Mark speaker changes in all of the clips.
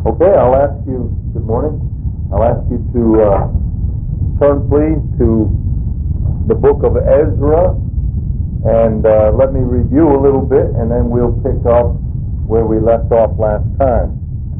Speaker 1: Okay, I'll ask you, good morning, I'll ask you to turn please to the book of Ezra, and let me review a little bit, and then we'll pick up where we left off last time.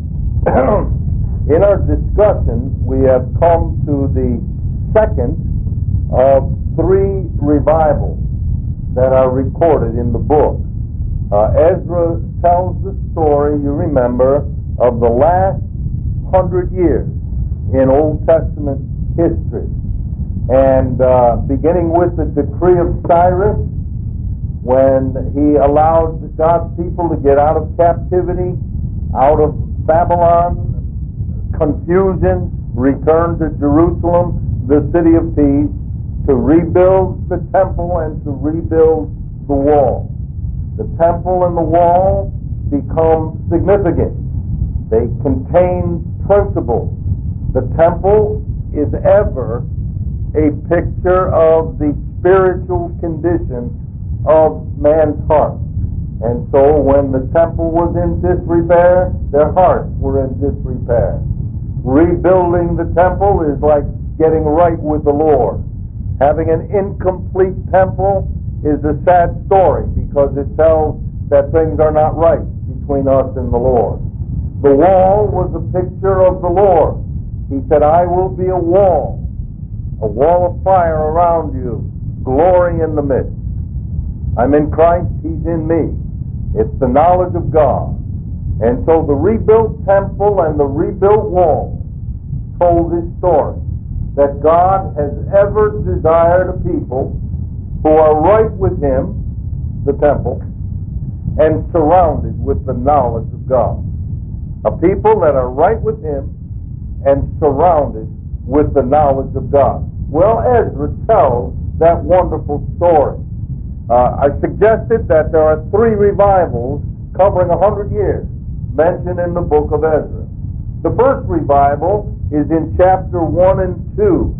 Speaker 1: In our discussion, we have come to the second of three revivals that are recorded in the book. Ezra tells the story, you remember, of the last 100 years in Old Testament history. And beginning with the decree of Cyrus, when he allowed God's people to get out of captivity, out of Babylon, confusion, return to Jerusalem, the city of peace, to rebuild the temple and to rebuild the wall. The temple and the wall become significant. They contain principles. The temple is ever a picture of the spiritual condition of man's heart. And so when the temple was in disrepair, their hearts were in disrepair. Rebuilding the temple is like getting right with the Lord. Having an incomplete temple is a sad story because it tells that things are not right between us and the Lord. The wall was a picture of the Lord. He said, I will be a wall of fire around you, glory in the midst. I'm in Christ, He's in me. It's the knowledge of God. And so the rebuilt temple and the rebuilt wall told this story, that God has ever desired a people who are right with Him, the temple, and surrounded with the knowledge of God. A people that are right with Him and surrounded with the knowledge of God. Well, Ezra tells that wonderful story. I suggested that there are three revivals covering 100 years mentioned in the book of Ezra. The first revival is in chapter 1 and 2.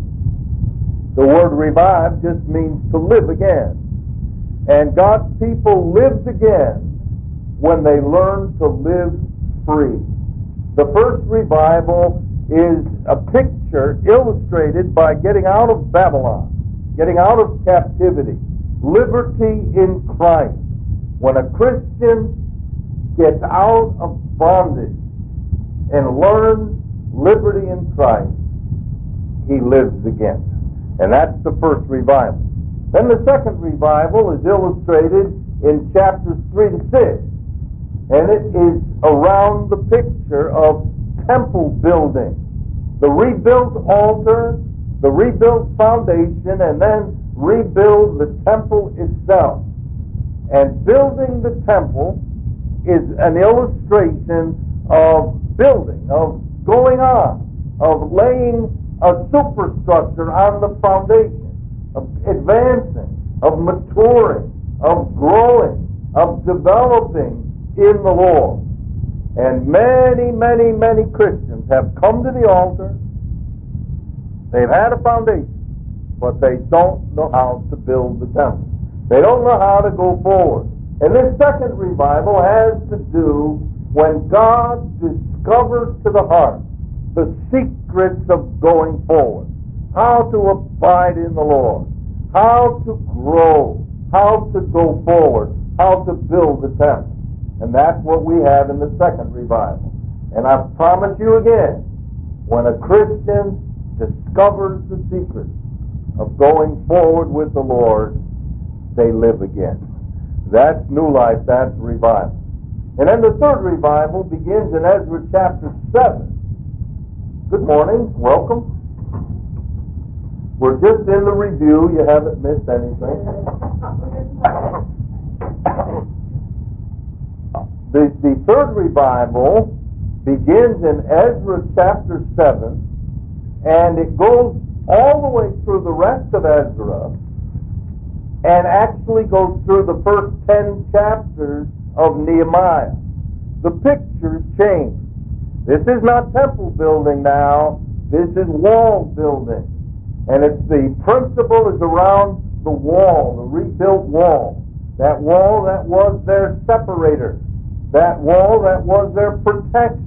Speaker 1: The word revive just means to live again. And God's people lived again when they learned to live free. The first revival is a picture illustrated by getting out of Babylon, getting out of captivity, liberty in Christ. When a Christian gets out of bondage and learns liberty in Christ, he lives again. And that's the first revival. Then the second revival is illustrated in chapters 3 to 6. And it is around the picture of temple building. The rebuilt altar, the rebuilt foundation, and then rebuild the temple itself. And building the temple is an illustration of building, of going on, of laying a superstructure on the foundation, of advancing, of maturing, of growing, of developing in the Lord. And many, many, many Christians have come to the altar. They've had a foundation, but they don't know how to build the temple. They don't know how to go forward. And this second revival has to do when God discovers to the heart the secrets of going forward, how to abide in the Lord, how to grow, how to go forward, how to build the temple. And that's what we have in the second revival. And I promise you again, when a Christian discovers the secret of going forward with the Lord, they live again. That's new life, that's revival. And then the third revival begins in Ezra chapter 7. Good morning, welcome. We're just in the review, you haven't missed anything. The third revival begins in Ezra chapter 7, and it goes all the way through the rest of Ezra, and actually goes through the first 10 chapters of Nehemiah. The pictures change. This is not temple building now, this is wall building. And it's the principle is around the wall, the rebuilt wall. That wall that was their separator. That wall that was their protection.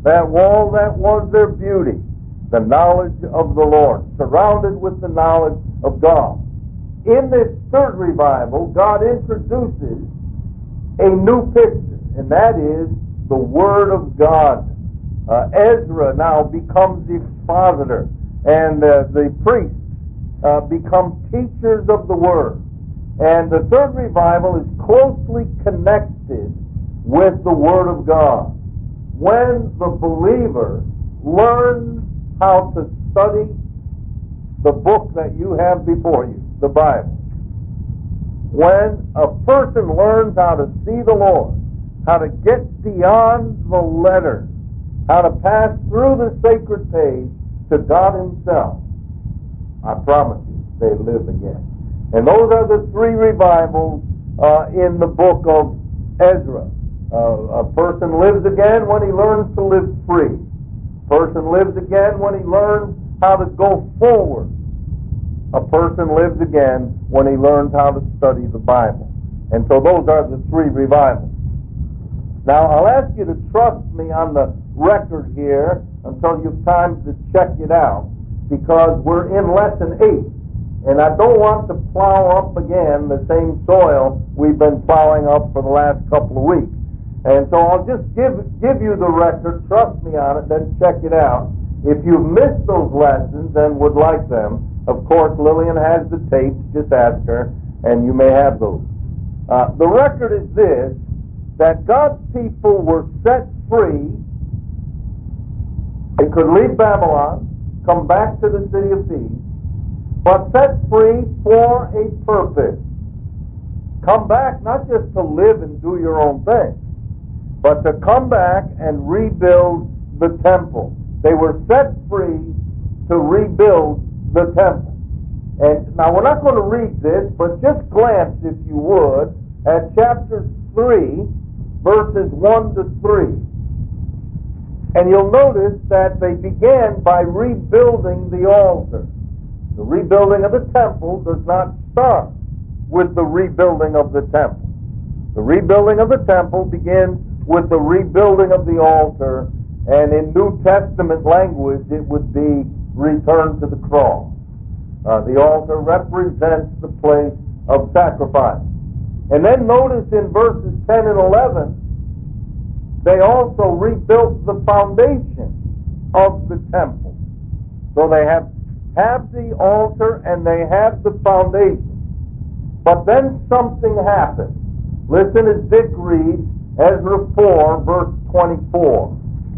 Speaker 1: That wall, that was their beauty, the knowledge of the Lord, surrounded with the knowledge of God. In this third revival, God introduces a new picture, and that is the Word of God. Ezra now becomes the expositor, and the priests become teachers of the Word. And the third revival is closely connected with the Word of God. When the believer learns how to study the book that you have before you, the Bible, when a person learns how to see the Lord, how to get beyond the letter, how to pass through the sacred page to God Himself, I promise you, they live again. And those are the three revivals in the book of Ezra. A person lives again when he learns to live free. A person lives again when he learns how to go forward. A person lives again when he learns how to study the Bible. And so those are the three revivals. Now, I'll ask you to trust me on the record here until you've time to check it out, because we're in Lesson 8, and I don't want to plow up again the same soil we've been plowing up for the last couple of weeks. And so I'll just give you the record, trust me on it, then check it out. If you've missed those lessons and would like them, of course, Lillian has the tapes, just ask her, and you may have those. The record is this, that God's people were set free. They could leave Babylon, come back to the city of peace, but set free for a purpose. Come back not just to live and do your own thing, but to come back and rebuild the temple. They were set free to rebuild the temple. And now we're not going to read this, but just glance, if you would, at chapter 3, verses 1 to 3. And you'll notice that they began by rebuilding the altar. The rebuilding of the temple does not start with the rebuilding of the temple. The rebuilding of the temple begins with the rebuilding of the altar, and in New Testament language it would be return to the cross. The altar represents the place of sacrifice. And then notice in verses 10 and 11, they also rebuilt the foundation of the temple. So they have the altar and they have the foundation. But then something happened. Listen as Dick reads Ezra 4, verse 24.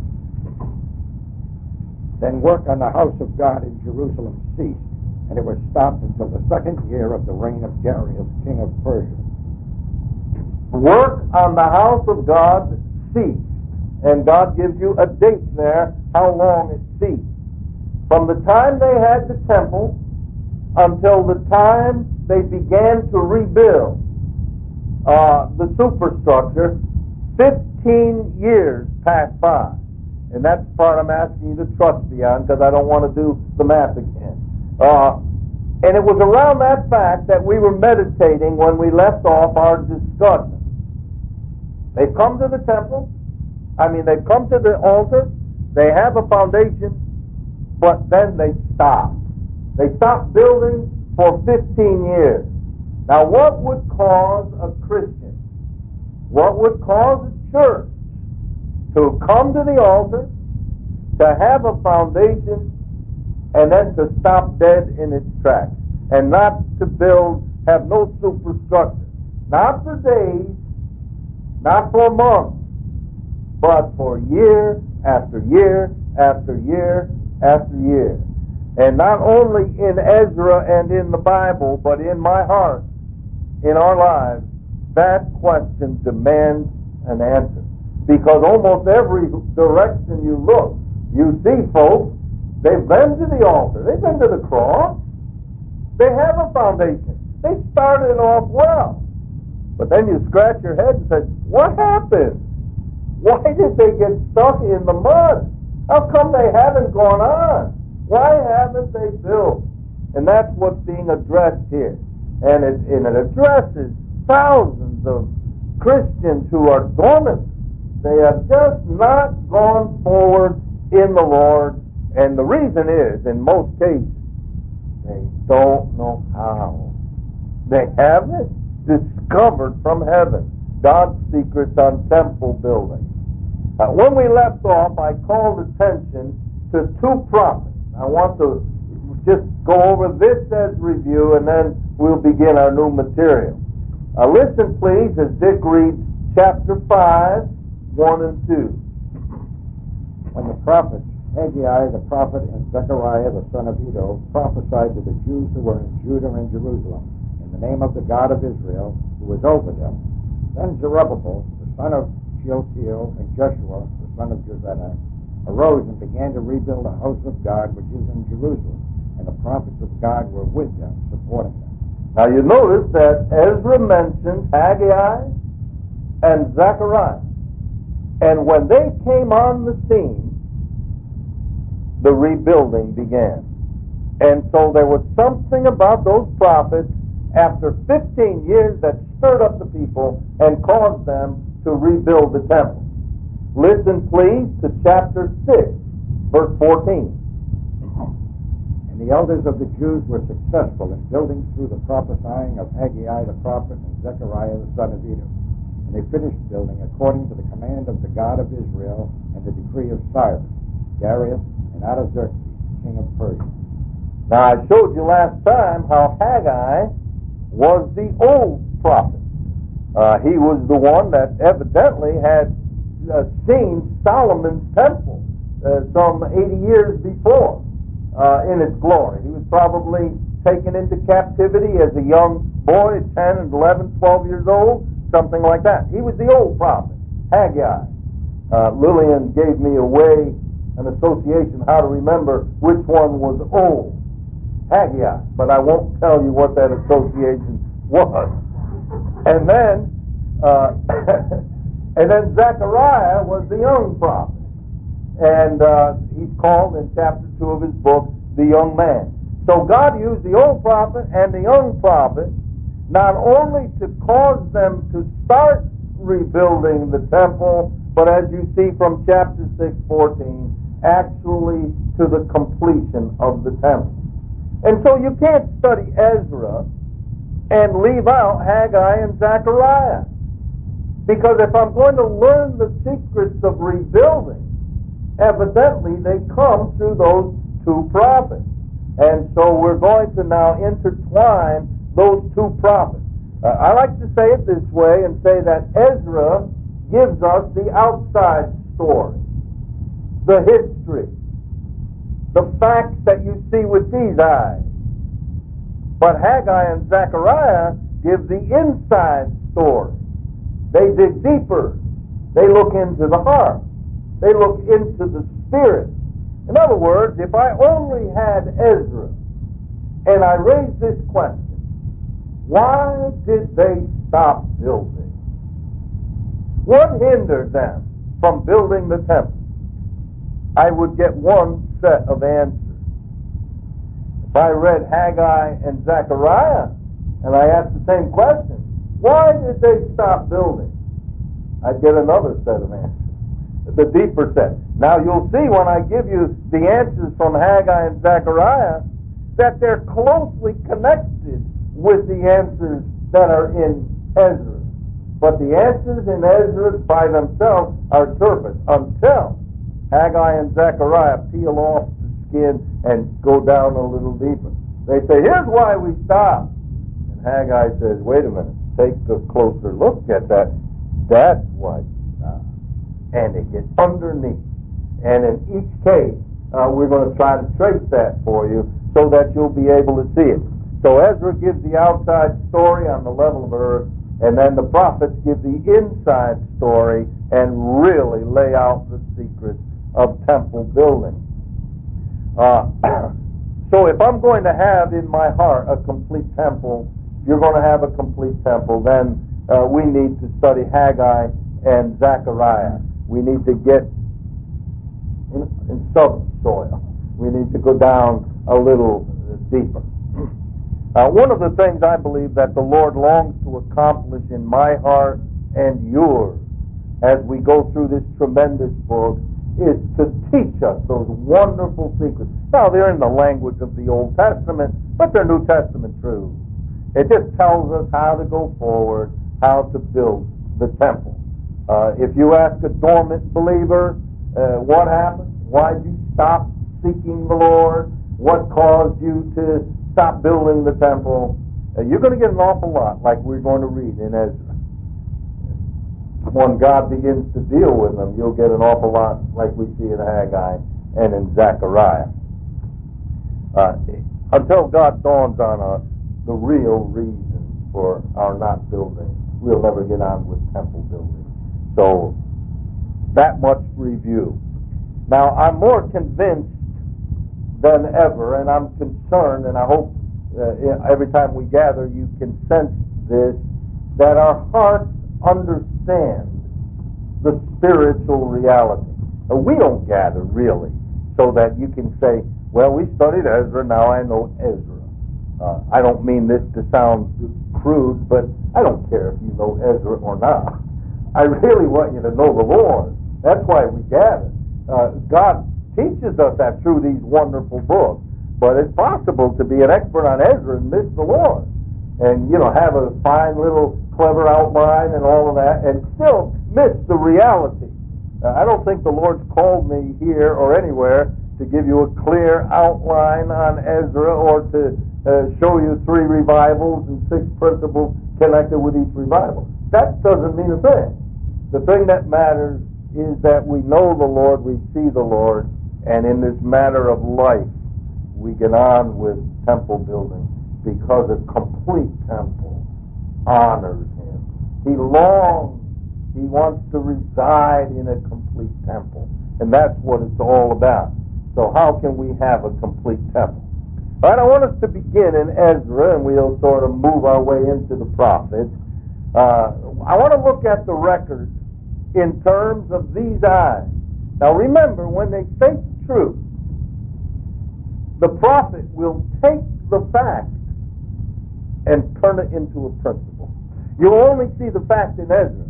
Speaker 2: Then work on the house of God in Jerusalem ceased, and it was stopped until the second year of the reign of Darius, king of Persia.
Speaker 1: Work on the house of God ceased. And God gives you a date there, how long it ceased. From the time they had the temple until the time they began to rebuild the superstructure, 15 years passed by. And that's the part I'm asking you to trust me on, because I don't want to do the math again. And it was around that fact that we were meditating when we left off our discussion. They've come to the temple. They've come to the altar. They have a foundation, but then they stop. They stopped building for 15 years. Now, what would cause a Christian, what would cause a church to come to the altar, to have a foundation, and then to stop dead in its tracks, and not to build, have no superstructure? Not for days, not for months, but for year after year after year after year. And not only in Ezra and in the Bible, but in my heart, in our lives, that question demands an answer. Because almost every direction you look, you see folks, they've been to the altar, they've been to the cross, they have a foundation, they started off well. But then you scratch your head and say, what happened? Why did they get stuck in the mud? How come they haven't gone on? Why haven't they built? And that's what's being addressed here. And it addresses thousands of Christians who are dormant. They have just not gone forward in the Lord. And the reason is, in most cases, they don't know how. They haven't discovered from heaven God's secrets on temple building. When we left off, I called attention to two prophets. I want to just go over this as review, and then we'll begin our new material. Listen, please, as Dick reads chapter 5, 1 and 2.
Speaker 2: When the prophets, Haggai the prophet and Zechariah the son of Iddo, prophesied to the Jews who were in Judah and Jerusalem, in the name of the God of Israel, who was over them, then Zerubbabel, the son of Shealtiel, and Joshua, the son of Jozadak, arose and began to rebuild the house of God which is in Jerusalem, and the prophets of God were with them, supporting them.
Speaker 1: Now you notice that Ezra mentions Haggai and Zechariah. And when they came on the scene, the rebuilding began. And so there was something about those prophets after 15 years that stirred up the people and caused them to rebuild the temple. Listen, please, to chapter 6, verse 14.
Speaker 2: And the elders of the Jews were successful in building through the prophesying of Haggai the prophet and Zechariah the son of Iddo. And they finished building according to the command of the God of Israel and the decree of Cyrus, Darius, and Artaxerxes, king of Persia.
Speaker 1: Now, I showed you last time how Haggai was the old prophet. He was the one that evidently had seen Solomon's temple some 80 years before in its glory. He was probably taken into captivity as a young boy, 10 and 11, 12 years old, something like that. He was the old prophet, Haggai. Lillian gave me an association how to remember which one was old. Haggai, but I won't tell you what that association was. And then and then Zechariah was the young prophet. And he's called in chapter 2 of his book, the young man. So God used the old prophet and the young prophet not only to cause them to start rebuilding the temple, but as you see from chapter 6:14, actually to the completion of the temple. And so you can't study Ezra and leave out Haggai and Zechariah. Because if I'm going to learn the secrets of rebuilding, evidently they come through those two prophets. And so we're going to now intertwine those two prophets. I like to say it this way and say that Ezra gives us the outside story, the history, the facts that you see with these eyes. But Haggai and Zechariah give the inside story. They dig deeper. They look into the heart. They look into the spirit. In other words, if I only had Ezra and I raised this question, why did they stop building? What hindered them from building the temple? I would get one set of answers. If I read Haggai and Zechariah and I asked the same question, why did they stop building? I'd get another set of answers, the deeper set. Now you'll see when I give you the answers from Haggai and Zechariah that they're closely connected with the answers that are in Ezra. But the answers in Ezra by themselves are surface until Haggai and Zechariah peel off the skin and go down a little deeper. They say, here's why we stopped. And Haggai says, wait a minute, take a closer look at that. That's why we stopped. And they get underneath. And in each case, we're going to try to trace that for you so that you'll be able to see it. So Ezra gives the outside story on the level of earth, and then the prophets give the inside story and really lay out the secrets of temple building. So if I'm going to have in my heart a complete temple, you're going to have a complete temple, then we need to study Haggai and Zechariah. We need to get in subsoil. We need to go down a little deeper. One of the things I believe that the Lord longs to accomplish in my heart and yours as we go through this tremendous book is to teach us those wonderful secrets. Now, they're in the language of the Old Testament, but they're New Testament truths. It just tells us how to go forward, how to build the temple. If you ask a dormant believer, what happened? Why did you stop seeking the Lord? What caused you to stop building the temple? You're going to get an awful lot like we're going to read in Ezra. When God begins to deal with them, you'll get an awful lot like we see in Haggai and in Zechariah. Until God dawns on us the real reason for our not building, we'll never get on with temple building. So, that much review. Now, I'm more convinced than ever, and I'm concerned, and I hope every time we gather you can sense this, that our hearts understand the spiritual reality. We don't gather really so that you can say, well, we studied Ezra, now I know Ezra. I don't mean this to sound crude, but I don't care if you know Ezra or not. I really want you to know the Lord. That's why we gather. God teaches us that through these wonderful books. But it's possible to be an expert on Ezra and miss the Lord. And, have a fine little clever outline and all of that and still miss the reality. I don't think the Lord's called me here or anywhere to give you a clear outline on Ezra or to show you 3 revivals and 6 principles connected with each revival. That doesn't mean a thing. The thing that matters is that we know the Lord, we see the Lord, and in this matter of life, we get on with temple building because a complete temple honors Him. He longs, He wants to reside in a complete temple, and that's what it's all about. So how can we have a complete temple? All right, I want us to begin in Ezra, and we'll sort of move our way into the prophets. I want to look at the record in terms of these eyes. Now remember, when they state truth, the prophet will take the fact and turn it into a principle. You'll only see the fact in Ezra.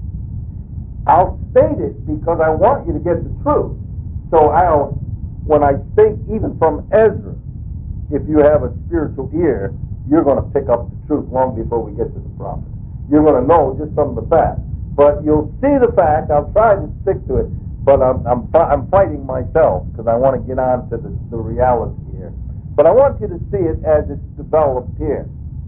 Speaker 1: I'll state it because I want you to get the truth. So when I state even from Ezra, if you have a spiritual ear, you're going to pick up the truth long before we get to the prophet. You're going to know just from the fact. But you'll see the fact. I'll try to stick to it, but I'm fighting myself because I want to get on to the reality here. But I want you to see it as it's developed here.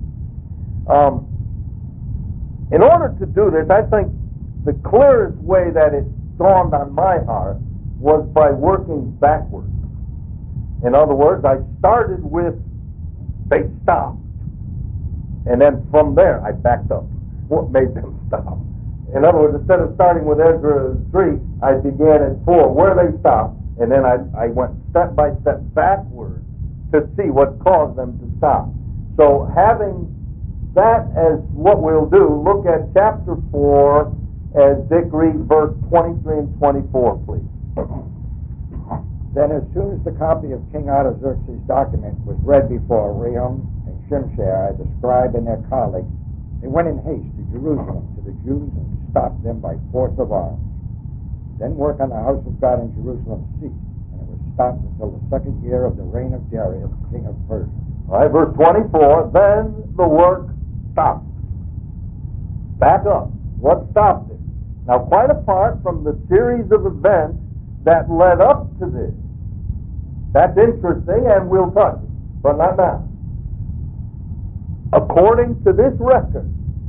Speaker 1: In order to do this, I think the clearest way that it dawned on my heart was by working backwards. In other words, I started with they stopped, and then from there I backed up. What made them stop? In other words, instead of starting with Ezra 3, I began at 4, where they stopped, and then I went step by step backwards to see what caused them to stop. So having that as what we'll do, look at chapter 4 as Dick reads verse 23 and 24, please.
Speaker 2: Then as soon as the copy of King Artaxerxes' document was read before Rehum and Shimshai, the scribe, and their colleagues, they went in haste to Jerusalem to the Jews and stopped them by force of arms. Then work on the house of God in Jerusalem ceased, and it was stopped until the 2nd year of the reign of Darius, king of Persia.
Speaker 1: All right, verse 24, then the work stopped. Back up. What stopped it? Now, quite apart from the series of events that led up to this. That's interesting, and we'll touch it, but not now. According to this record,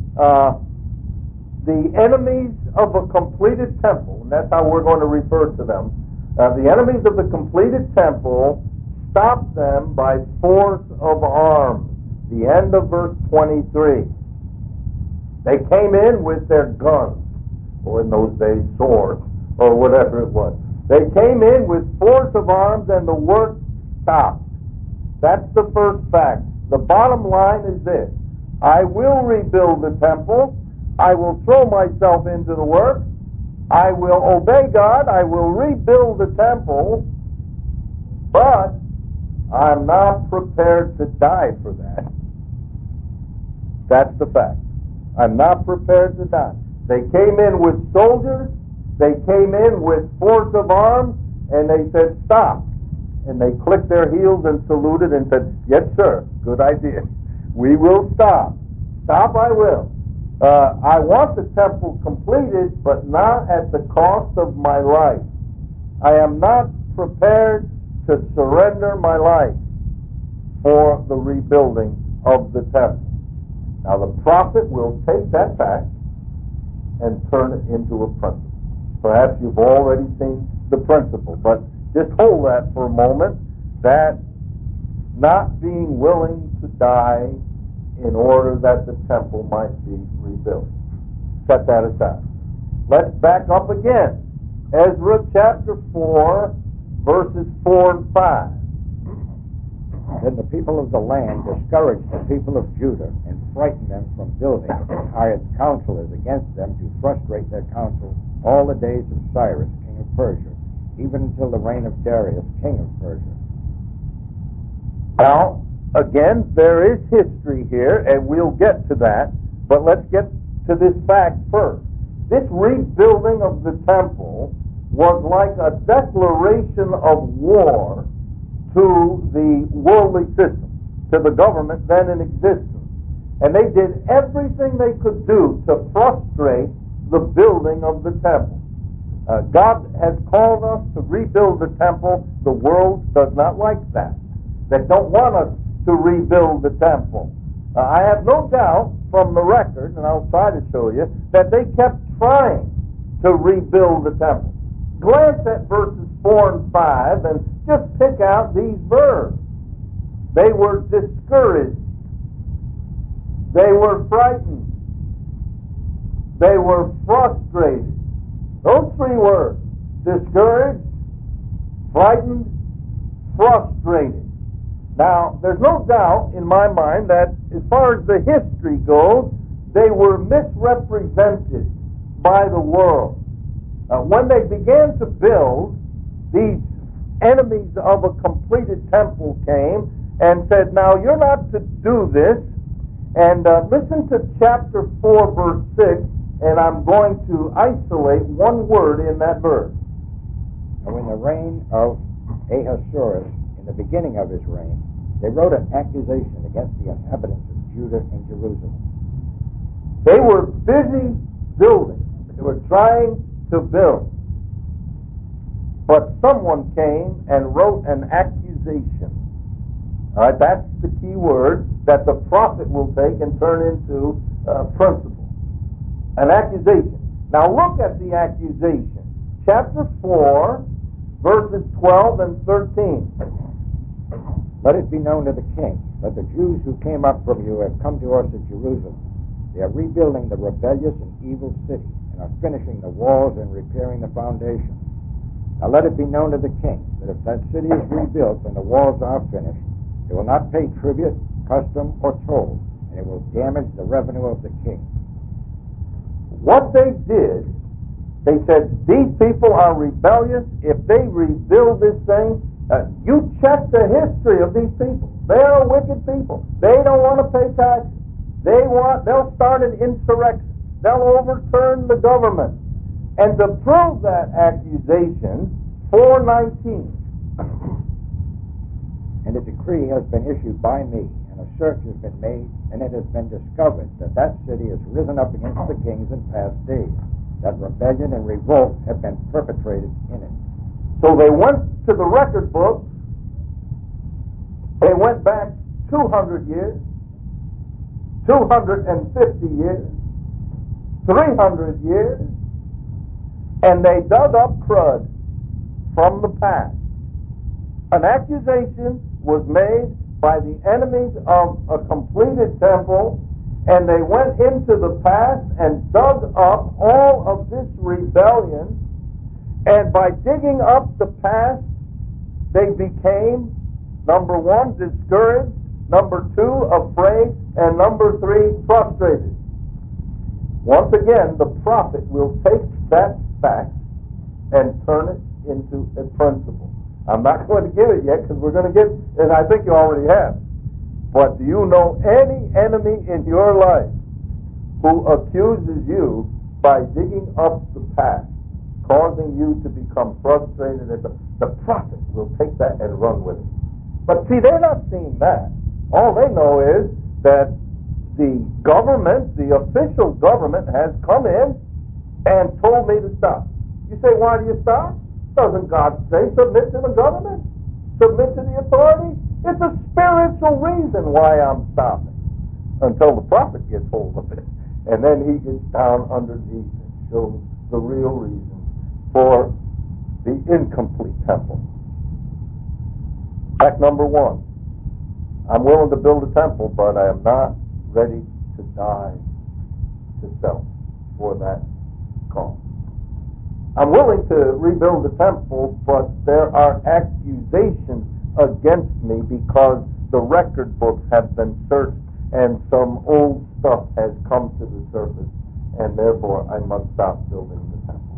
Speaker 1: the enemies of a completed temple, and that's how we're going to refer to them, the enemies of the completed temple stopped them by force of arms. The end of verse 23. They came in with their guns, or in those days swords, or whatever it was. They came in with force of arms and the work stopped. That's the first fact. The bottom line is this. I will rebuild the temple. I will throw myself into the work. I will obey God. I will rebuild the temple. But I'm not prepared to die for that. That's the fact. I'm not prepared to die. They came in with soldiers, they came in with force of arms, and they said, stop. And they clicked their heels and saluted and said, yes, sir, good idea. We will stop. Stop, I will. I want the temple completed, but not at the cost of my life. I am not prepared to surrender my life for the rebuilding of the temple. Now the prophet will take that fact and turn it into a principle. Perhaps you've already seen the principle, but just hold that for a moment, that not being willing to die in order that the temple might be rebuilt. Set that aside. Let's back up again. Ezra chapter 4, verses 4 and 5.
Speaker 2: Then the people of the land discouraged the people of Judah and frightened them from building, and hired counselors against them to frustrate their counsel all the days of Cyrus, king of Persia, even until the reign of Darius, king of Persia.
Speaker 1: Now, again, there is history here, and we'll get to that, but let's get to this fact first. This rebuilding of the temple was like a declaration of war to the worldly system, to the government then in existence. And they did everything they could do to frustrate the building of the temple. God has called us to rebuild the temple. The world does not like that. They don't want us to rebuild the temple. I have no doubt from the record, and I'll try to show you, that they kept trying to rebuild the temple. Glance at verses 4 and 5 and just pick out these verbs. They were discouraged. They were frightened. They were frustrated. Those three words: discouraged, frightened, frustrated. Now, there's no doubt in my mind that as far as the history goes, they were misrepresented by the world. When they began to build, these enemies of a completed temple came and said, now you're not to do this. And listen to chapter 4, verse 6, and I'm going to isolate one word in that verse.
Speaker 2: Now, in the reign of Ahasuerus, in the beginning of his reign, they wrote an accusation against the inhabitants of Judah and Jerusalem.
Speaker 1: They were busy building. They were trying to build. But someone came and wrote an accusation. All right, that's the key word that the prophet will take and turn into principle. An accusation. Now look at the accusation. Chapter 4, verses 12 and 13.
Speaker 2: Let it be known to the king that the Jews who came up from you have come to us at Jerusalem. They are rebuilding the rebellious and evil city, and are finishing the walls and repairing the foundation. Now let it be known to the king that if that city is rebuilt and the walls are finished, they will not pay tribute, custom, or toll, and it will damage the revenue of the king.
Speaker 1: What they did, they said, these people are rebellious. If they rebuild this thing, you check the history of these people. They are wicked people. They don't want to pay taxes. They'll start an insurrection. They'll overturn the government. And to prove that accusation, 4:19.
Speaker 2: And a decree has been issued by me, and a search has been made, and it has been discovered that that city has risen up against the kings in past days, that rebellion and revolt have been perpetrated in it.
Speaker 1: So they went to the record book. They went back 200 years, 250 years, 300 years, and they dug up crud from the past. An accusation was made by the enemies of a completed temple, and they went into the past and dug up all of this rebellion, and by digging up the past, they became, number one, discouraged, number two, afraid, and number three, frustrated. Once again, the prophet will take that fact and turn it into a principle. I'm not going to give it yet because we're going to get, and I think you already have. But do you know any enemy in your life who accuses you by digging up the past, causing you to become frustrated, and the prophet will take that and run with it. But see, they're not seeing that. All they know is that the government, the official government, has come in and told me to stop. You say, why do you stop? Doesn't God say submit to the government? Submit to the authority? It's a spiritual reason why I'm stopping. Until the prophet gets hold of it. And then he gets down underneath and shows the real reason for the incomplete temple. Fact number one, I'm willing to build a temple, but I am not ready to die to self for that cause. I'm willing to rebuild the temple, but there are accusations against me because the record books have been searched and some old stuff has come to the surface, and therefore I must stop building the temple.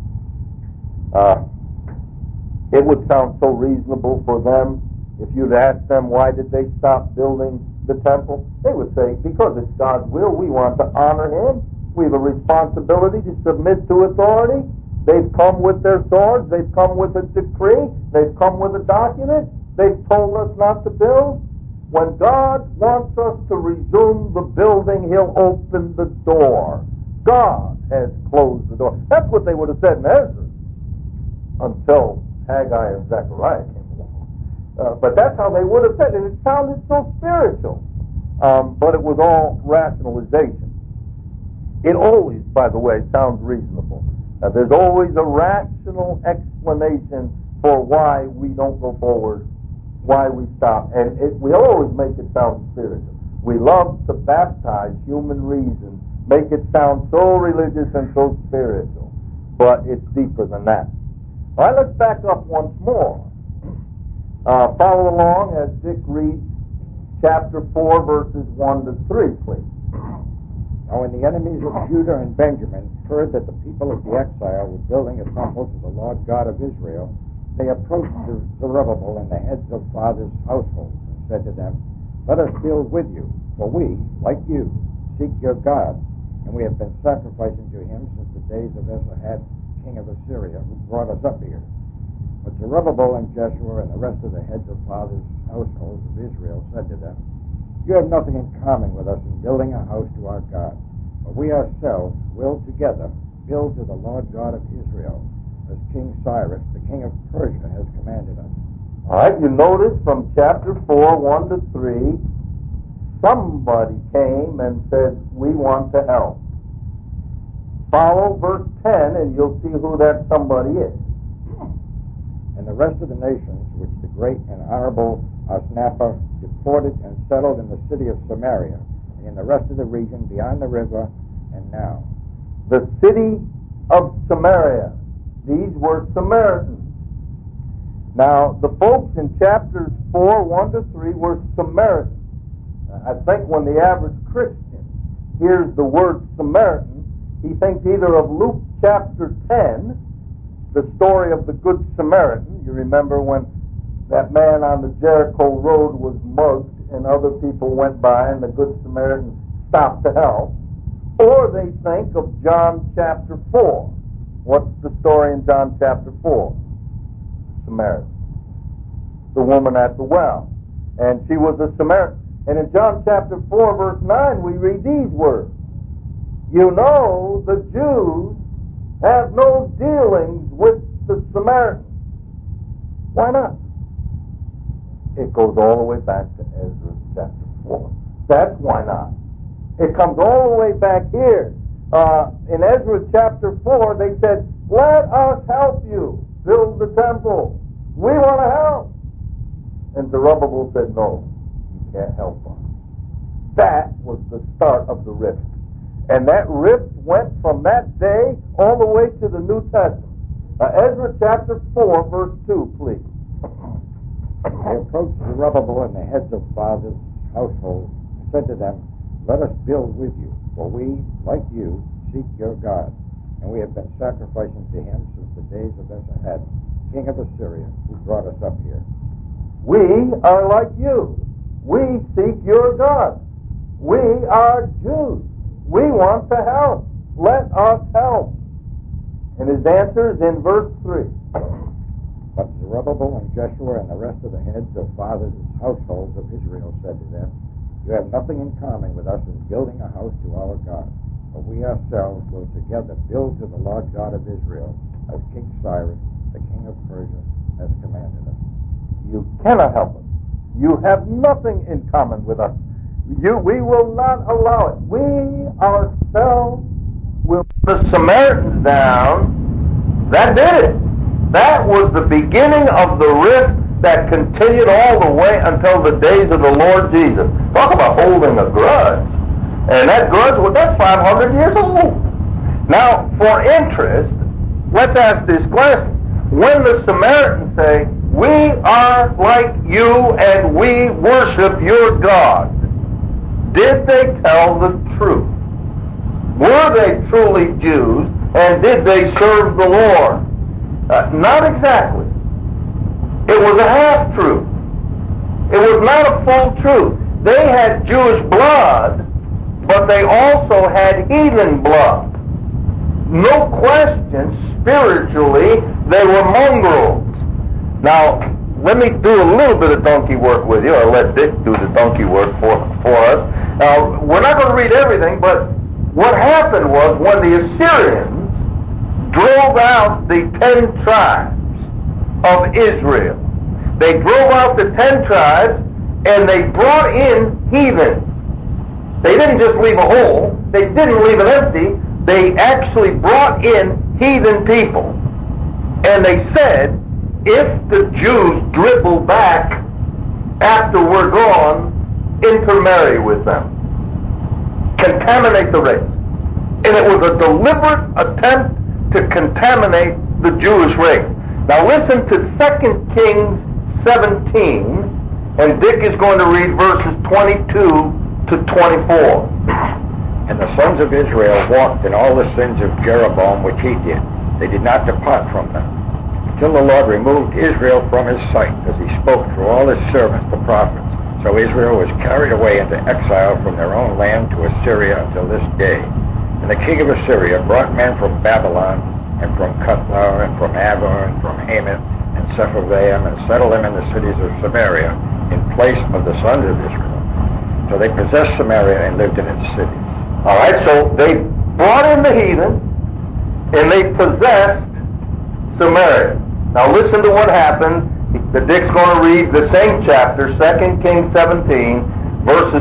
Speaker 1: It would sound so reasonable for them if you'd ask them why did they stop building the temple. They would say, because it's God's will, we want to honor Him. We have a responsibility to submit to authority. They've come with their swords. They've come with a decree. They've come with a document. They've told us not to build. When God wants us to resume the building, He'll open the door. God has closed the door. That's what they would have said in Ezra until Haggai and Zechariah came along. But that's how they would have said it. And it sounded so spiritual. But it was all rationalization. It always, by the way, sounds reasonable. There's always a rational explanation for why we don't go forward, why we stop. And we always make it sound spiritual. We love to baptize human reason, make it sound so religious and so spiritual. But it's deeper than that. All right, let's back up once more. Follow along as Dick reads chapter 4, verses 1 to 3, please.
Speaker 2: Now when the enemies of Judah and Benjamin heard that the people of the exile were building a temple to the Lord God of Israel, they approached Zerubbabel and the heads of fathers' households and said to them, let us build with you, for we, like you, seek your God, and we have been sacrificing to him since the days of Esarhaddon, king of Assyria, who brought us up here. But Zerubbabel and Jeshua and the rest of the heads of fathers' households of Israel said to them, you have nothing in common with us in building a house to our God, but we ourselves will together build to the Lord God of Israel, as King Cyrus, the king of Persia, has commanded us.
Speaker 1: All right, you notice from chapter 4, 1 to 3, somebody came and said, we want to help. Follow verse 10 and you'll see who that somebody is.
Speaker 2: And the rest of the nations, which the great and honorable Osnappar deported and settled in the city of Samaria, and in the rest of the region beyond the river, and now.
Speaker 1: The city of Samaria. These were Samaritans. Now, the folks in chapters 4, 1 to 3 were Samaritans. I think when the average Christian hears the word Samaritan, he thinks either of Luke chapter 10, the story of the Good Samaritan. You remember when that man on the Jericho road was mugged and other people went by and the Good Samaritan stopped to help. Or they think of John chapter 4. What's the story in John chapter 4? Samaritan. The woman at the well. And she was a Samaritan. And in John chapter 4, verse 9, we read these words. You know the Jews have no dealings with the Samaritans. Why not? It goes all the way back to Ezra chapter 4. That's why not. It comes all the way back here. In Ezra chapter 4, they said, let us help you build the temple. We want to help. And Zerubbabel said, no, you can't help us. That was the start of the rift. And that rift went from that day all the way to the New Testament. Ezra chapter 4, verse 2, please.
Speaker 2: They approached Zerubbabel and the heads of fathers' households and said to them, let us build with you, for we, like you, seek your God, and we have been sacrificing to him since the days of Esarhaddon, king of Assyria, who brought us up here.
Speaker 1: We are like you. We seek your God. We are Jews. We want to help. let us help. And his answer is in verse 3.
Speaker 2: But Zerubbabel and Jeshua and the rest of the heads of fathers' households of Israel said to them, You have nothing in common with us in building a house to our God, but we ourselves will together build to the Lord God of Israel, as King Cyrus, the king of Persia, has commanded us.
Speaker 1: You cannot help us. You have nothing in common with us. We will not allow it. We ourselves will put the Samaritans down. That did it. That was the beginning of the rift that continued all the way until the days of the Lord Jesus. Talk about holding a grudge. And that grudge, well, that's 500 years old. Now, for interest, let's ask this question. When the Samaritans say, We are like you and we worship your God, did they tell the truth? Were they truly Jews, and did they serve the Lord? Not exactly. It was a half-truth. It was not a full truth. They had Jewish blood, but they also had heathen blood. No question, spiritually, they were mongrels. Now, let me do a little bit of donkey work with you, or let Dick do the donkey work for us. Now, we're not going to read everything, but what happened was when the Assyrians drove out the 10 tribes of Israel, they drove out the 10 tribes and they brought in heathen. They didn't just leave a hole. They didn't leave it empty. They actually brought in heathen people. And they said, if the Jews dribble back after we're gone, intermarry with them. Contaminate the race. And it was a deliberate attempt to contaminate the Jewish race. Now listen to 2 Kings 17, and Dick is going to read verses 22 to 24.
Speaker 2: And the sons of Israel walked in all the sins of Jeroboam which he did. They did not depart from them, until the Lord removed Israel from his sight, as he spoke through all his servants the prophets. So Israel was carried away into exile from their own land to Assyria until this day. And the king of Assyria brought men from Babylon, and from Cutlar, and from Avar, and from Hamath, and Sepharvaim, and settled them in the cities of Samaria, in place of the sons of Israel. So they possessed Samaria and lived in its cities.
Speaker 1: All right, so they brought in the heathen, and they possessed Samaria. Now listen to what happened. The Dick's going to read the same chapter, 2 Kings 17, verses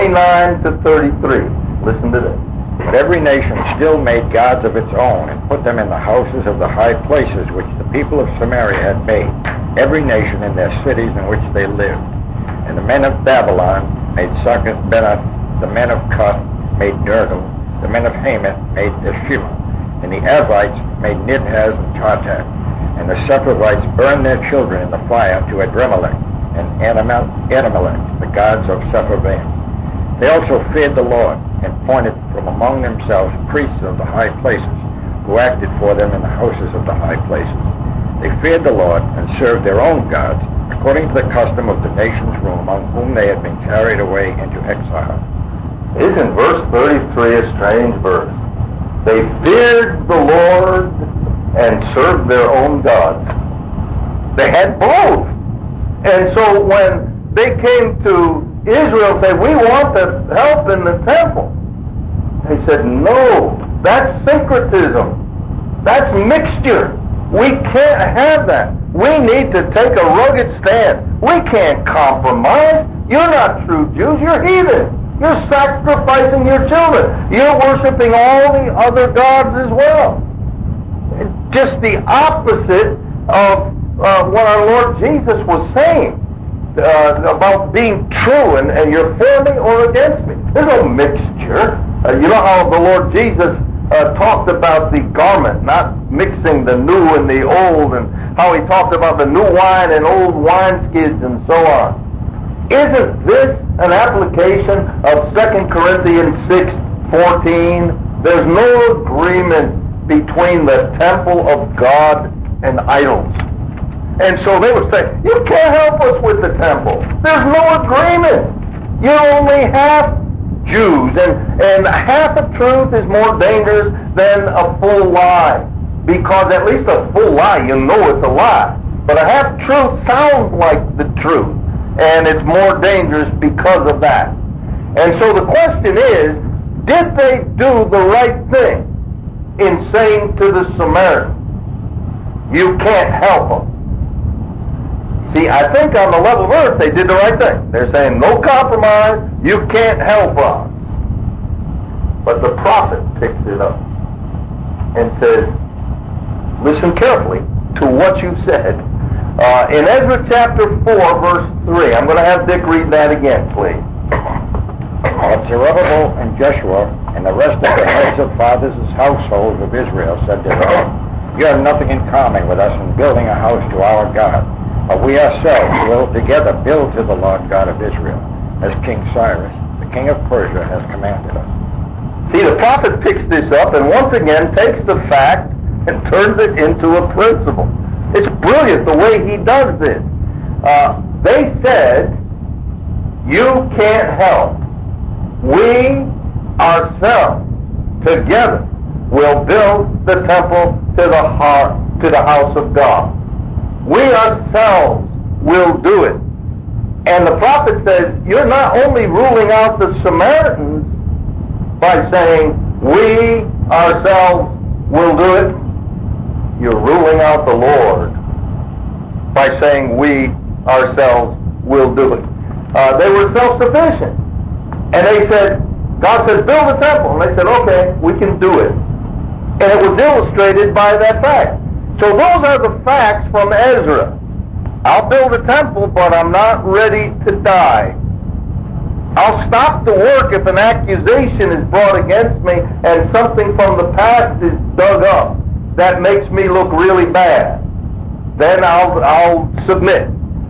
Speaker 1: 29 to 33. Listen to this.
Speaker 2: But every nation still made gods of its own, and put them in the houses of the high places which the people of Samaria had made, every nation in their cities in which they lived. And the men of Babylon made Succoth Benoth, the men of Cuth made Nergal, the men of Hamath made Eshima, and the Avites made Nibhaz and Tartak, and the Sepharvites burned their children in the fire to Adremelech and Anamelech, the gods of Sepharvaim. They also feared the Lord, and appointed from among themselves priests of the high places, who acted for them in the houses of the high places. They feared the Lord, and served their own gods, according to the custom of the nations from among whom they had been carried away into exile.
Speaker 1: Isn't verse 33 a strange verse? They feared the Lord and served their own gods. They had both. And so when they came to Israel and said, we want the help in the temple, they said, no, that's syncretism. That's mixture. We can't have that. We need to take a rugged stand. We can't compromise. You're not true Jews. You're heathen. You're sacrificing your children. You're worshiping all the other gods as well. Just the opposite of what our Lord Jesus was saying about being true, and you're for me or against me. There's no mixture. You know how the Lord Jesus talked about the garment, not mixing the new and the old, and how he talked about the new wine and old wineskins and so on. Isn't this an application of 2 Corinthians 6:14? There's no agreement between the temple of God and idols. And so they would say, you can't help us with the temple. There's no agreement. You're only half Jews. And half a truth is more dangerous than a full lie. Because at least a full lie, you know it's a lie. But a half truth sounds like the truth. And it's more dangerous because of that. And so the question is, did they do the right thing in saying to the Samaritan, you can't help them? See, I think on the level of earth they did the right thing. They're saying, no compromise, you can't help us. But the prophet picks it up and says, listen carefully to what you said. In Ezra chapter 4, verse 3, I'm going to have Dick read that again, please.
Speaker 2: But Zerubbabel and Joshua and the rest of the heads of fathers' households of Israel said to them, you have nothing in common with us in building a house to our God, but we ourselves will together build to the Lord God of Israel, as King Cyrus, the king of Persia, has commanded us.
Speaker 1: See, the prophet picks this up and once again takes the fact and turns it into a principle. It's brilliant the way he does this. They said, you can't help. We ourselves together will build the temple to the house of God. We ourselves will do it. And the prophet says, you're not only ruling out the Samaritans by saying, we ourselves will do it, you're ruling out the Lord by saying we ourselves will do it. They were self-sufficient. And they said, God says, build a temple. And they said, okay, we can do it. And it was illustrated by that fact. So those are the facts from Ezra. I'll build a temple, but I'm not ready to die. I'll stop the work if an accusation is brought against me and something from the past is dug up that makes me look really bad. Then I'll submit.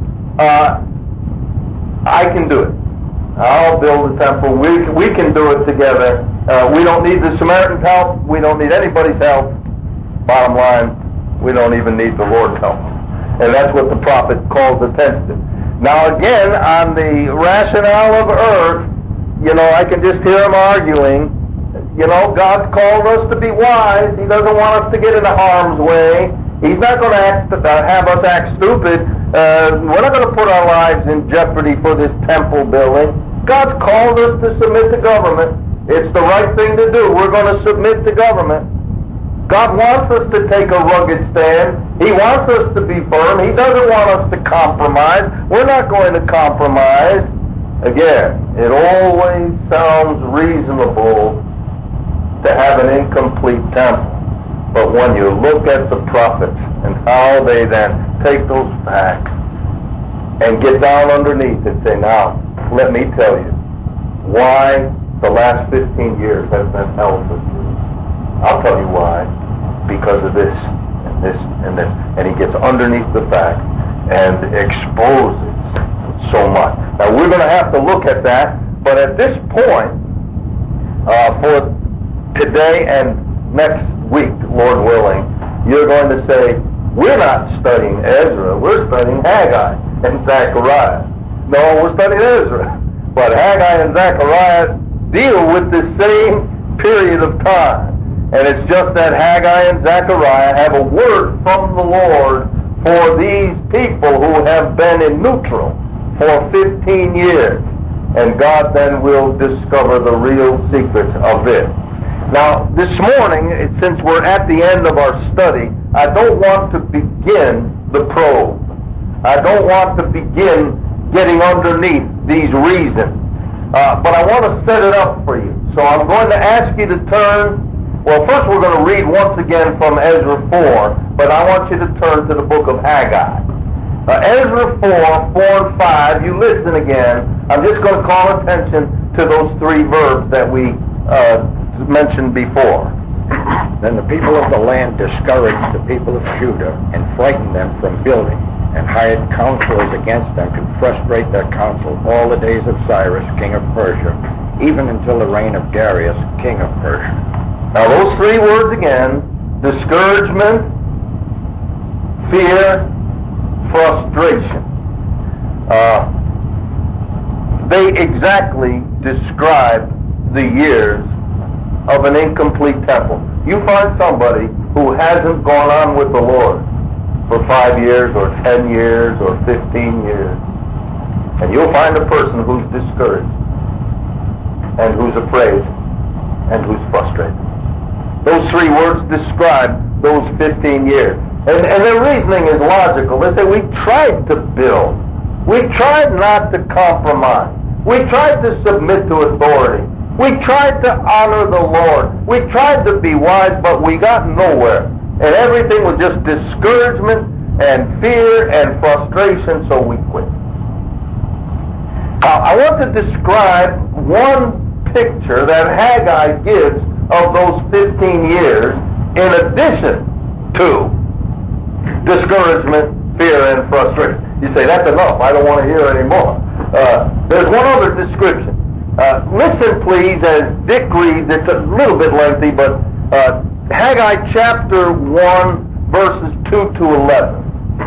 Speaker 1: I can do it. I'll build a temple. We can do it together. We don't need the Samaritan's help. We don't need anybody's help. Bottom line, we don't even need the Lord's help. And that's what the prophet calls attention to. Now again, on the rationale of earth, I can just hear him arguing. God's called us to be wise. He doesn't want us to get into harm's way. He's not going to have us act stupid. We're not going to put our lives in jeopardy for this temple building. God's called us to submit to government. It's the right thing to do. We're going to submit to government. God wants us to take a rugged stand. He wants us to be firm. He doesn't want us to compromise. We're not going to compromise. Again, it always sounds reasonable to have an incomplete temple. But when you look at the prophets and how they then take those facts and get down underneath and say, now, let me tell you why the last 15 years has been hell for you. I'll tell you why. Because of this and this and this. And he gets underneath the fact and exposes so much. Now, we're going to have to look at that, but at this point, for today and next week, Lord willing, you're going to say, we're not studying Ezra, we're studying Haggai and Zechariah. No, we're studying Ezra. But Haggai and Zechariah deal with the same period of time. And it's just that Haggai and Zechariah have a word from the Lord for these people who have been in neutral for 15 years. And God then will discover the real secrets of this. Now, this morning, since we're at the end of our study, I don't want to begin the probe. I don't want to begin getting underneath these reasons. But I want to set it up for you. So I'm going to ask you to turn. Well, first we're going to read once again from Ezra 4, but I want you to turn to the book of Haggai. Ezra 4, 4 and 5, you listen again. I'm just going to call attention to those three verbs that we mentioned before.
Speaker 2: Then the people of the land discouraged the people of Judah and frightened them from building, and hired counselors against them to frustrate their counsel all the days of Cyrus, king of Persia, even until the reign of Darius, king of Persia.
Speaker 1: Now those three words again: discouragement, fear, frustration. They exactly describe the years of an incomplete temple. You find somebody who hasn't gone on with the Lord for 5 years or 10 years or 15 years, and you'll find a person who's discouraged and who's afraid and who's frustrated. Those 3 words describe those 15 years. And their reasoning is logical. They say, we tried to build. We tried not to compromise. We tried to submit to authority. We tried to honor the Lord. We tried to be wise, but we got nowhere. And everything was just discouragement and fear and frustration, so we quit. Now, I want to describe one picture that Haggai gives of those 15 years in addition to discouragement, fear, and frustration. You say, that's enough. I don't want to hear any more. There's one other description. Listen, please, as Dick reads. It's a little bit lengthy, but Haggai chapter 1, verses 2 to 11.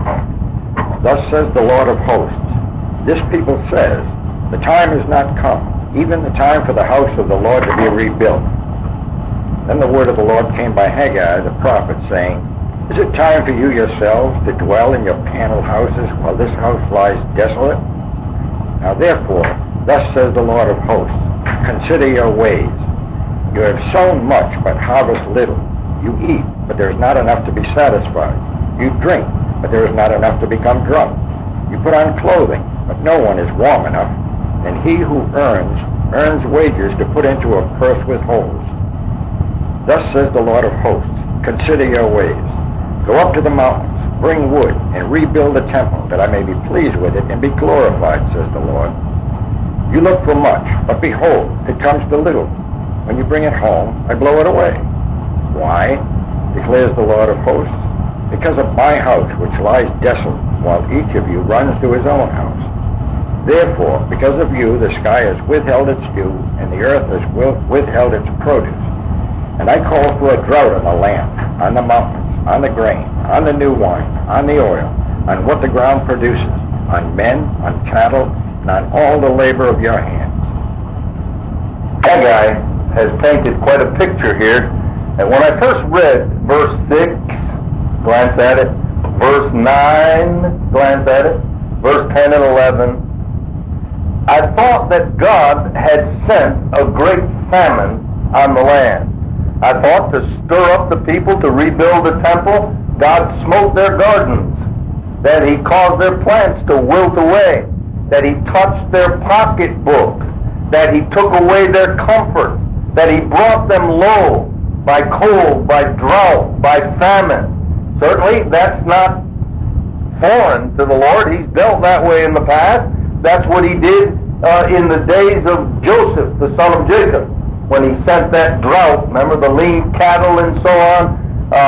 Speaker 2: Thus says the Lord of hosts, this people says, the time is not come, even the time for the house of the Lord to be rebuilt. Then the word of the Lord came by Haggai the prophet, saying, is it time for you yourselves to dwell in your paneled houses while this house lies desolate? Now therefore, thus says the Lord of hosts, consider your ways. You have sown much, but harvest little. You eat, but there is not enough to be satisfied. You drink, but there is not enough to become drunk. You put on clothing, but no one is warm enough. And he who earns wages to put into a purse with holes. Thus says the Lord of hosts, consider your ways. Go up to the mountains, bring wood, and rebuild the temple, that I may be pleased with it and be glorified, says the Lord. You look for much, but behold, it comes to little. When you bring it home, I blow it away. Why? Declares the Lord of hosts. Because of my house, which lies desolate, while each of you runs to his own house. Therefore, because of you, the sky has withheld its dew, and the earth has withheld its produce. And I call for a drought on the land, on the mountains, on the grain, on the new wine, on the oil, on what the ground produces, on men, on cattle, and on all the labor of your hands.
Speaker 1: Haggai has painted quite a picture here. And when I first read verse 6, glance at it, verse 9, glance at it, verse 10 and 11, I thought that God had sent a great famine on the land. I thought to stir up the people to rebuild the temple, God smote their gardens, that he caused their plants to wilt away, that he touched their pocketbooks, that he took away their comfort, that he brought them low by cold, by drought, by famine. Certainly, that's not foreign to the Lord. He's dealt that way in the past. That's what he did in the days of Joseph, the son of Jacob, when he sent that drought. Remember the lean cattle and so on?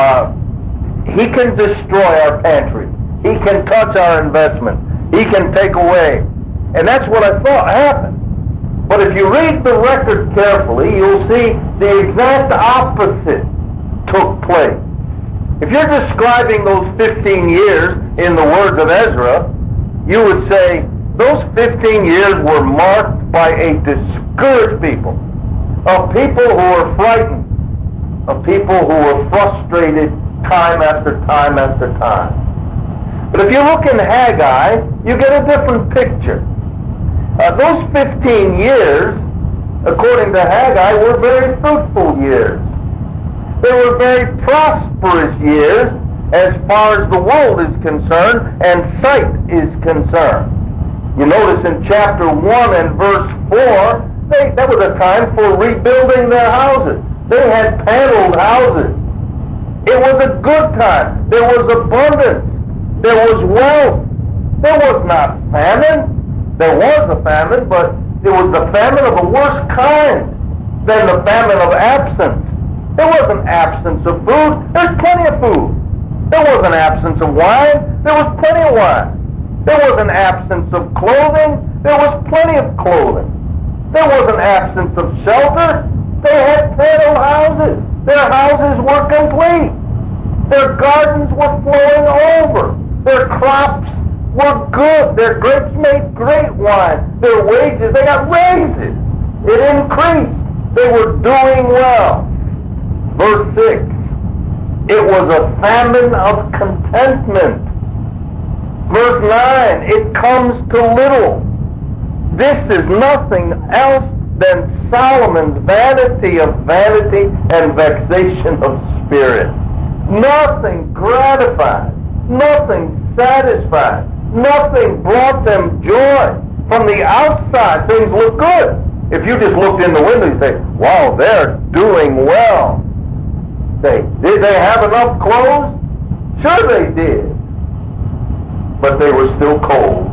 Speaker 1: He can destroy our pantry. He can touch our investment. He can take away. And that's what I thought happened. But if you read the record carefully, you'll see the exact opposite took place. If you're describing those 15 years in the words of Ezra, you would say those 15 years were marked by a discouraged people, of people who were frightened, of people who were frustrated time after time after time. But if you look in Haggai, you get a different picture. Those 15 years, according to Haggai, were very fruitful years. They were very prosperous years as far as the world is concerned and sight is concerned. You notice in chapter 1 and verse 4, that was a time for rebuilding their houses. They had paneled houses. It was a good time. There was abundance. There was wealth. There was not famine. There was a famine, but it was the famine of a worse kind than the famine of absence. There wasn't absence of food. There's plenty of food. There wasn't absence of wine. There was plenty of wine. There wasn't absence of clothing. There was plenty of clothing. There wasn't absence of shelter. They had paneled houses. Their houses were complete. Their gardens were flowing over. Their crops were good. Their grapes made great wine. Their wages, they got raises. It increased. They were doing well. Verse 6. It was a famine of contentment. Verse 9. It comes to little. This is nothing else than Solomon's vanity of vanity and vexation of spirit. Nothing gratified. Nothing satisfied. Nothing brought them joy. From the outside, things look good. If you just looked in the window, you say, wow, they're doing well. Did they have enough clothes? Sure they did. But they were still cold.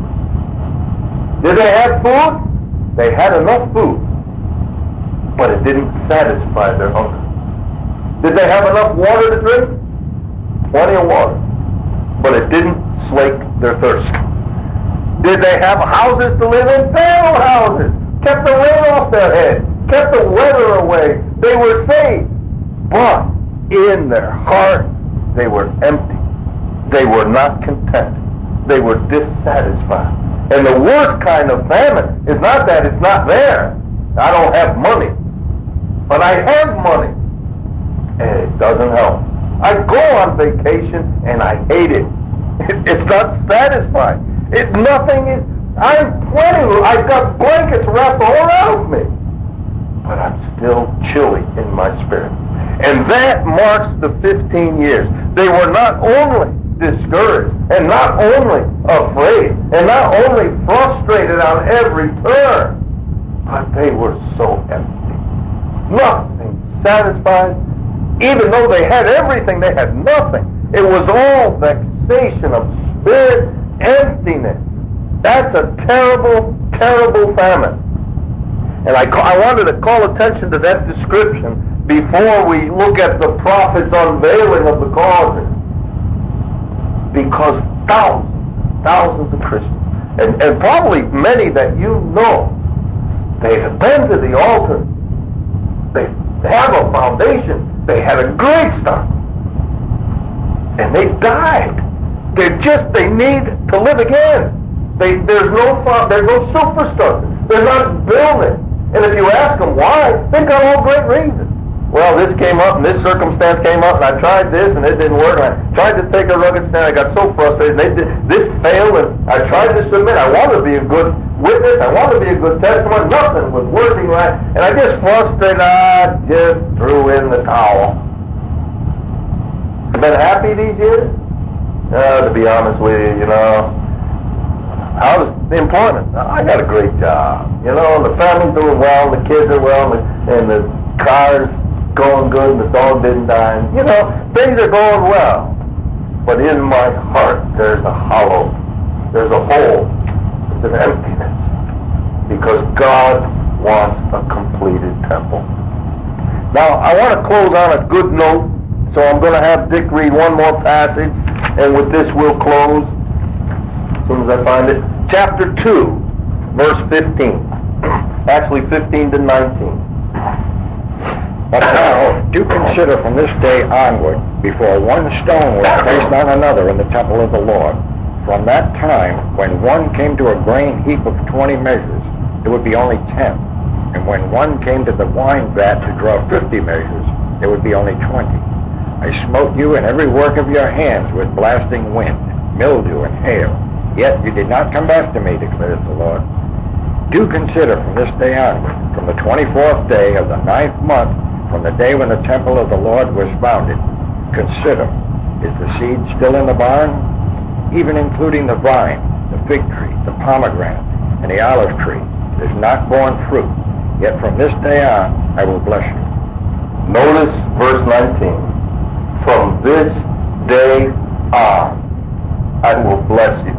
Speaker 1: Did they have food? They had enough food. But it didn't satisfy their hunger. Did they have enough water to drink? Plenty of water. But it didn't slake their thirst. Did they have houses to live in? Fair houses. Kept the rain off their head. Kept the weather away. They were safe. But in their heart, they were empty. They were not content. They were dissatisfied. And the worst kind of famine is not that it's not there. I don't have money. But I have money. And it doesn't help. I go on vacation and I hate it. It's not satisfying. I'm plenty. I've got blankets wrapped all around me. But I'm still chilly in my spirit. And that marks the 15 years. They were not only discouraged and not only afraid and not only frustrated on every turn, but they were so empty. Nothing satisfied. Even though they had everything, they had nothing. It was all vexation of spirit, emptiness. That's a terrible, terrible famine. And I wanted to call attention to that description before we look at the prophet's unveiling of the causes. Because thousands of Christians, and probably many that you know, they have been to the altar. They have a foundation. They had a great start. And they died. They need to live again. There's no superstructure. They're not building. And if you ask them why, they've got all great reasons. Well, this came up and this circumstance came up and I tried this and it didn't work. And I tried to take a rugged stand. I got so frustrated. This failed and I tried to submit. I wanted to be a good witness. I wanted to be a good testimony. Nothing was working right. And I just frustrated. I just threw in the towel. I've been happy these years? To be honest with you, how's the employment? I got a great job. The family's doing well, the kids are well, and the car's going good, and the dog didn't die. And, things are going well. But in my heart, there's a hollow. There's a hole. There's an emptiness. Because God wants a completed temple. Now, I want to close on a good note, so I'm going to have Dick read one more passage, and with this we'll close as soon as I find it. Chapter 2, verse 15. Actually, 15 to 19.
Speaker 2: But now, do consider from this day onward, before one stone was placed on another in the temple of the Lord. From that time, when one came to a grain heap of 20 measures, it would be only 10. And when one came to the wine vat to draw 50 measures, it would be only 20. I smote you in every work of your hands with blasting wind, mildew, and hail. Yet you did not come back to me, declares the Lord. Do consider from this day onward, from the 24th day of the 9th month, from the day when the temple of the Lord was founded, consider, is the seed still in the barn? Even including the vine, the fig tree, the pomegranate, and the olive tree, it is not borne fruit. Yet from this day on, I will bless you.
Speaker 1: Notice verse 19. From this day on, I will bless you.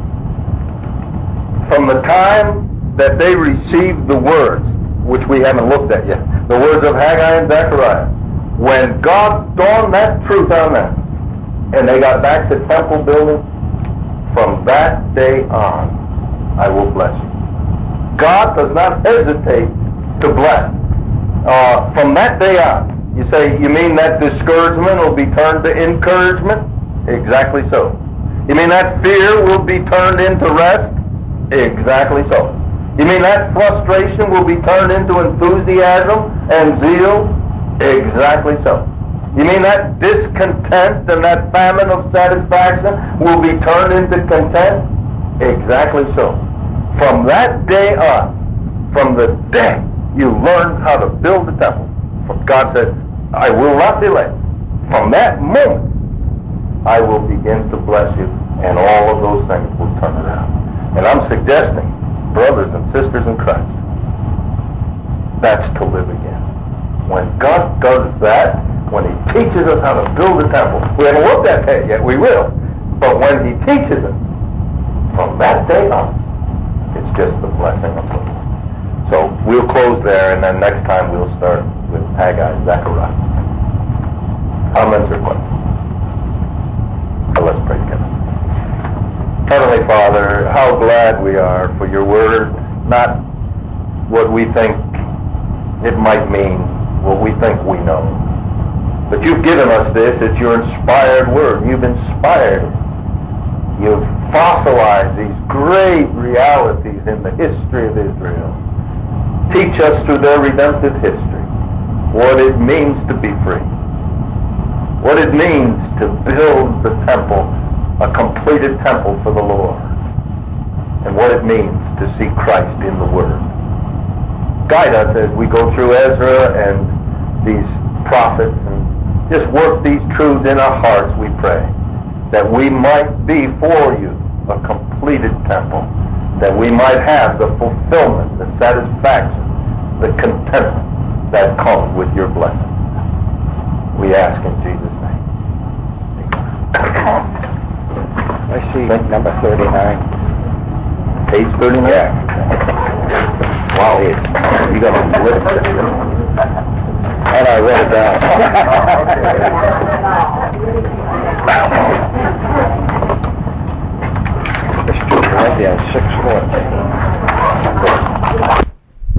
Speaker 1: From the time that they received the words, which we haven't looked at yet, the words of Haggai and Zechariah, when God dawned that truth on them, and they got back to temple building, from that day on, I will bless you. God does not hesitate to bless. From that day on, you say, you mean that discouragement will be turned to encouragement? Exactly so. You mean that fear will be turned into rest? Exactly so. You mean that frustration will be turned into enthusiasm and zeal? Exactly so. You mean that discontent and that famine of satisfaction will be turned into content? Exactly so. From that day on, from the day you learned how to build the temple, God said, I will not delay. From that moment, I will begin to bless you, and all of those things will turn around. And I'm suggesting, brothers and sisters in Christ, that's to live again. When God does that, when He teaches us how to build a temple, we haven't looked at that yet, we will. But when He teaches us, from that day on, it's just the blessing of the Lord. So we'll close there, and then next time we'll start with Haggai and Zechariah. Comments or questions? So let's pray together. Heavenly Father, how glad we are for your word, not what we think it might mean, what we think we know. But you've given us this. It's your inspired word. You've inspired it. You've fossilized these great realities in the history of Israel. Teach us through their redemptive history what it means to be free, what it means to build the temple, a completed temple for the Lord, and what it means to see Christ in the Word. Guide us as we go through Ezra and these prophets, and just work these truths in our hearts, we pray, that we might be for you a completed temple, that we might have the fulfillment, the satisfaction, the contentment that comes with your blessing. We ask in Jesus' name.
Speaker 2: I see number 39.
Speaker 1: Page 39?
Speaker 2: Yeah.
Speaker 1: Wow. You got a list.
Speaker 2: And I wrote it down. 2 Corinthians 6:4.